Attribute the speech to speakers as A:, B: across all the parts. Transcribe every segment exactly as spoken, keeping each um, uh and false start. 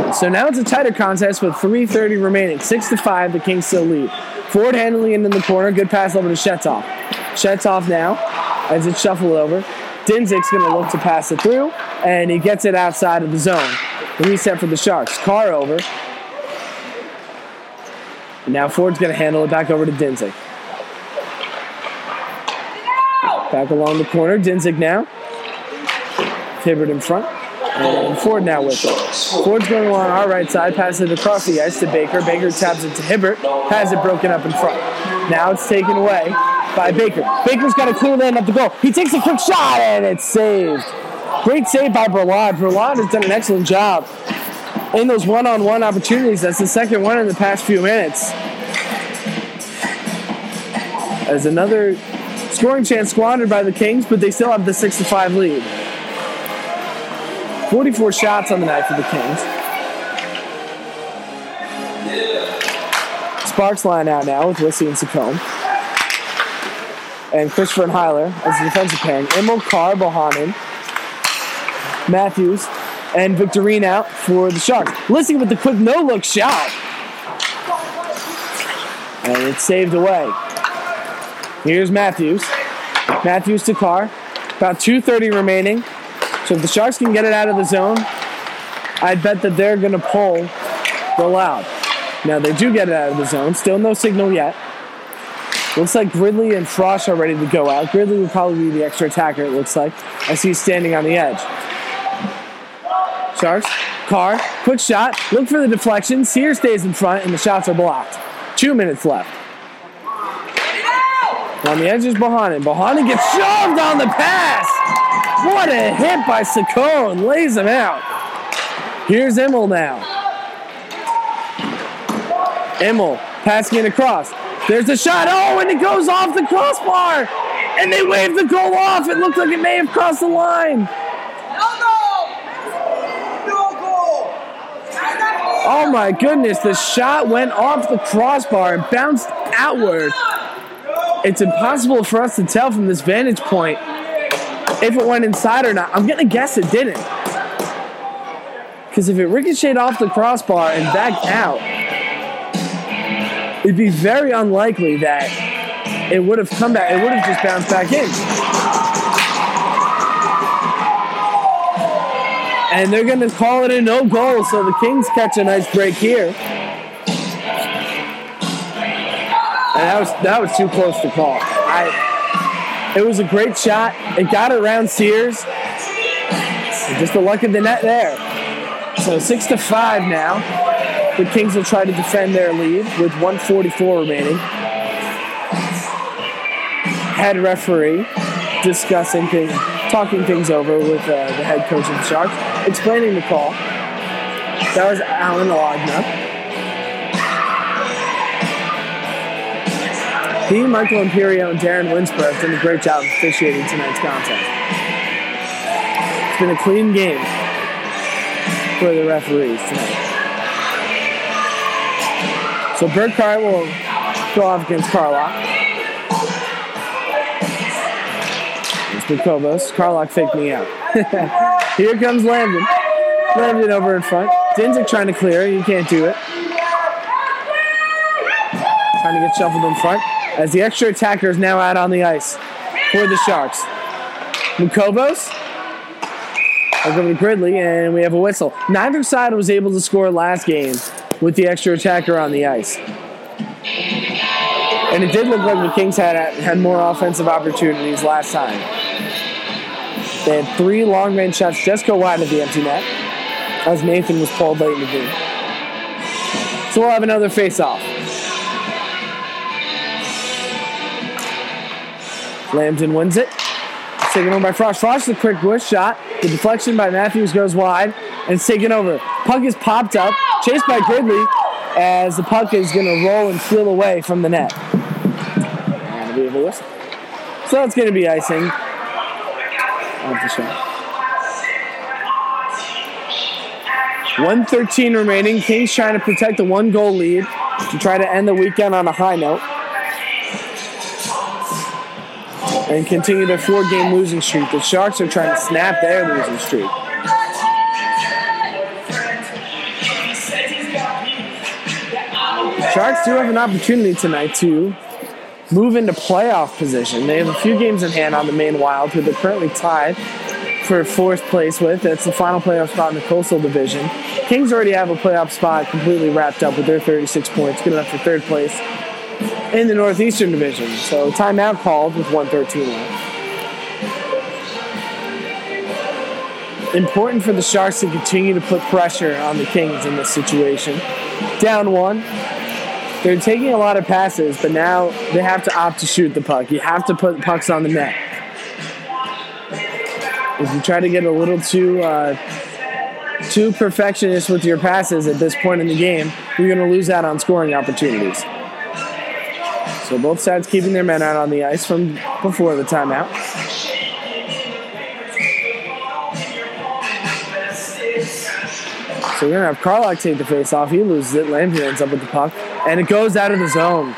A: So now it's a tighter contest with three thirty remaining. Six to five, the Kings still lead. Ford handling it in the corner. Good pass over to Shetov. Shetov now, as it's shuffled over. Dinzig's going to look to pass it through, and he gets it outside of the zone. Reset for the Sharks. Carr over. And now Ford's going to handle it back over to Dinzig. Back along the corner. Dinzig now. Hibbert in front. And Ford now with it. Ford's going along our right side. Passes it across the ice to Baker. Baker taps it to Hibbert. Has it broken up in front. Now it's taken away by Baker. Baker's got a clear land up the goal. He takes a quick shot, and it's saved. Great save by Berlad. Berlad has done an excellent job in those one-on-one opportunities. That's the second one in the past few minutes. As another scoring chance squandered by the Kings, but they still have the six to five lead. forty-four shots on the night for the Kings. Sparks line out now with Lissy and Saccone. And Christopher and Heiler as the defensive pairing. Immel, Carr, Bohannon, Matthews, and Victorine out for the Sharks. Lissy with the quick no-look shot. And it's saved away. Here's Matthews. Matthews to Carr. About two thirty remaining. So if the Sharks can get it out of the zone, I'd bet that they're going to pull Berlad. Now they do get it out of the zone. Still no signal yet. Looks like Gridley and Frosch are ready to go out. Gridley would probably be the extra attacker, it looks like, as he's standing on the edge. Sharks. Carr. Quick shot. Look for the deflection. Sear stays in front, and the shots are blocked. Two minutes left. On the edge is Bohannon. Bohannon gets shoved on the pass. What a hit by Saccone. Lays him out. Here's Immel now. Immel passing it across. There's the shot. Oh, and it goes off the crossbar. And they waved the goal off. It looked like it may have crossed the line. Oh my goodness, the shot went off the crossbar and bounced outward. It's impossible for us to tell from this vantage point if it went inside or not. I'm going to guess it didn't. Because if it ricocheted off the crossbar and back out, it'd be very unlikely that it would have come back. It would have just bounced back in. And they're going to call it a no goal, so the Kings catch a nice break here. And that was that was too close to call. I, it was a great shot. It got around Sears. And just the luck of the net there. So six to five now. The Kings will try to defend their lead with one forty-four remaining. Head referee discussing things, talking things over with uh, the head coach of the Sharks, explaining the call. That was Alan Logna. He, Michael Imperio, and Darren Winsborough have done a great job of officiating tonight's contest. It's been a clean game for the referees tonight. So Burkhart will go off against Karlock. It's Bukobos. Karlock faked me out. Here comes Lambden. Lambden over in front. Dinzig trying to clear. He can't do it. Trying to get shuffled in front. As the extra attacker is now out on the ice for the Sharks. Bukobos. I'll go to Gridley, and we have a whistle. Neither side was able to score last game with the extra attacker on the ice. And it did look like the Kings had had more offensive opportunities last time. They had three long-range shots just go wide of the empty net as Nathan was pulled late in the game. So we'll have another face-off. Lambden wins it. Taken over by Frosch. Frosch, the quick bush shot. The deflection by Matthews goes wide, and it's taken over. Puck is popped up, chased by Gridley, as the puck is going to roll and flew away from the net. And we have a whistle. So that's going to be icing off the shot. one thirteen remaining. Kings trying to protect the one-goal lead to try to end the weekend on a high note and continue their four-game losing streak. The Sharks are trying to snap their losing streak. Sharks do have an opportunity tonight to move into playoff position. They have a few games in hand on the Maine Wild, who they're currently tied for fourth place with. That's the final playoff spot in the Coastal Division. Kings already have a playoff spot completely wrapped up with their thirty-six points, good enough for third place in the Northeastern Division. So timeout called with one thirteen left. Important for the Sharks to continue to put pressure on the Kings in this situation. Down one. They're taking a lot of passes, but now they have to opt to shoot the puck. You have to put pucks on the net. If you try to get a little too uh, too perfectionist with your passes at this point in the game, you're going to lose out on scoring opportunities. So both sides keeping their men out on the ice from before the timeout. So we're going to have Carlock take the face off. He loses it. Lampier ends up with the puck. And it goes out of the zone.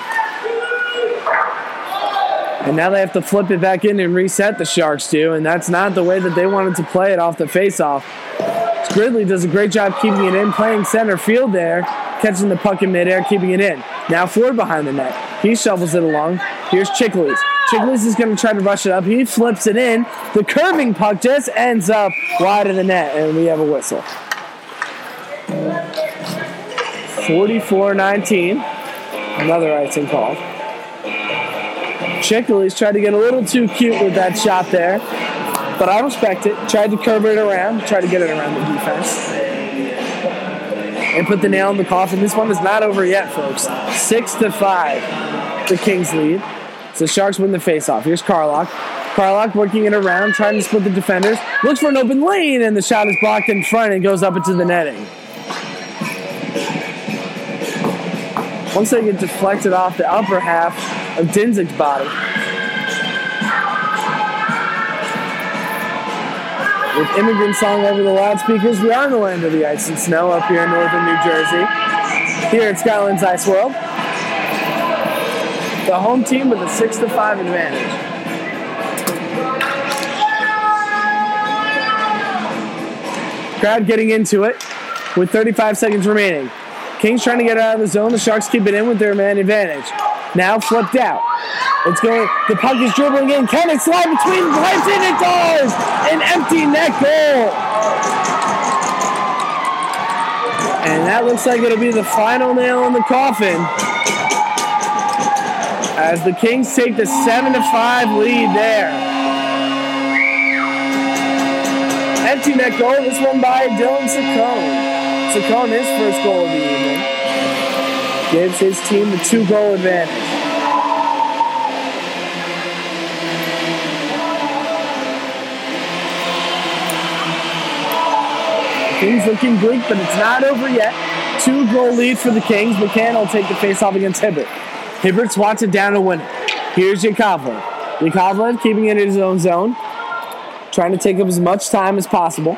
A: And now they have to flip it back in and reset, the Sharks do. And that's not the way that they wanted to play it off the face-off. Gridley does a great job keeping it in, playing center field there, catching the puck in midair, keeping it in. Now Ford behind the net. He shovels it along. Here's Chickley's. Chickley's is going to try to rush it up. He flips it in. The curving puck just ends up wide of the net, and we have a whistle. forty-four nineteen. Another icing call. Chickley's tried to get a little too cute with that shot there, but I respect it. Tried to curve it around, tried to get it around the defense, and put the nail in the coffin. This one is not over yet, folks. Six to five, the Kings lead. So the Sharks win the faceoff. Here's Carlock. Carlock working it around, trying to split the defenders. Looks for an open lane, and the shot is blocked in front and goes up into the netting. Once they get deflected off the upper half of Dinzig's body. With Immigrant Song over the loudspeakers, we are in the land of the ice and snow up here in northern New Jersey. Here at Skylands Ice World. The home team with a six to five advantage. Crowd getting into it with thirty-five seconds remaining. Kings trying to get out of the zone. The Sharks keep it in with their man advantage. Now flipped out. It's going. The puck is dribbling in. Can it slide between the pipes? And it does! An empty net goal. And that looks like it'll be the final nail in the coffin as the Kings take the seven to five lead there. Empty net goal. This one by Dylan Saccone. Saccone, his first goal of the evening, gives his team the two-goal advantage. The Kings looking bleak, but it's not over yet. Two-goal lead for the Kings. McCann will take the face-off against Hibbert. Hibbert swats it down to win it. Here's Yakovlev. Yakovlev keeping it in his own zone, trying to take up as much time as possible.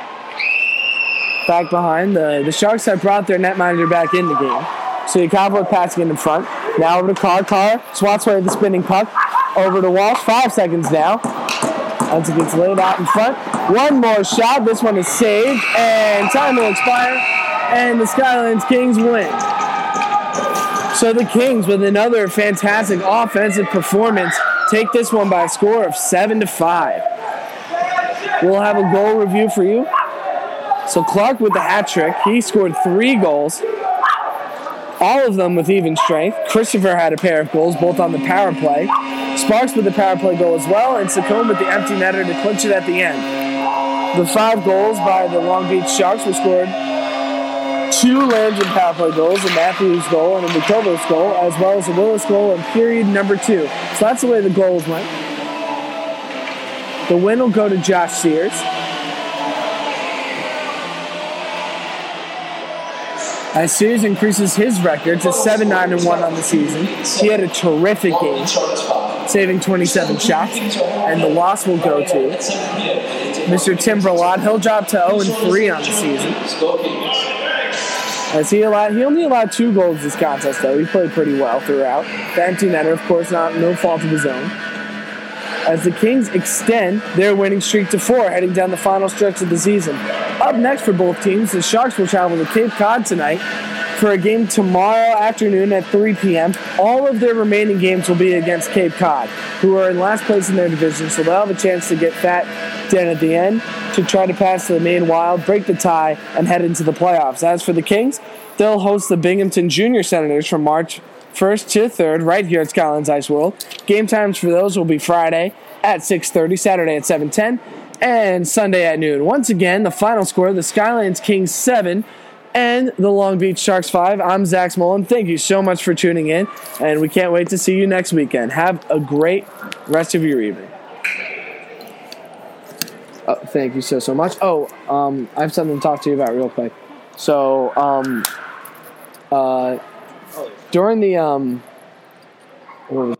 A: Back behind. The, the Sharks have brought their netminder back in the game. So Yakovlev passing in the front. Now over to Carr. Carr swats away the spinning puck. Over to Walsh. Five seconds now. Once it gets laid out in front. One more shot. This one is saved. And time will expire. And the Skylands Kings win. So the Kings, with another fantastic offensive performance, take this one by a score of seven to five. We'll have a goal review for you. So Clark with the hat trick. He scored three goals, all of them with even strength. Christopher had a pair of goals, both on the power play. Sparks with the power play goal as well, and Saccone with the empty netter to clinch it at the end. The five goals by the Long Beach Sharks were scored. Two Landry power play goals, a Matthews goal and a McCovers goal, as well as a Willis goal in period number two. So that's the way the goals went. The win will go to Josh Sears. As Sears increases his record to seven nine one on the season. He had a terrific game, saving twenty-seven shots, and the loss will go to Mister Tim Bralot. He'll drop to oh and three on the season. As he allowed, he only allowed two goals this contest, though. He played pretty well throughout. The empty netter, of course, not no fault of his own. As the Kings extend their winning streak to four, heading down the final stretch of the season. Up next for both teams, the Sharks will travel to Cape Cod tonight for a game tomorrow afternoon at three p.m. All of their remaining games will be against Cape Cod, who are in last place in their division, so they'll have a chance to get fat down at the end to try to pass the Maine Wild, break the tie, and head into the playoffs. As for the Kings, they'll host the Binghamton Junior Senators from March first to third right here at Skylands Ice World. Game times for those will be Friday at six thirty, Saturday at seven ten, and Sunday at noon. Once again, the final score, the Skylands Kings seven and the Long Beach Sharks five. I'm Zach Smolin. Thank you so much for tuning in, and we can't wait to see you next weekend. Have a great rest of your evening. Oh, thank you so, so much. Oh, um, I have something to talk to you about real quick. So, um, uh, during the, um, what was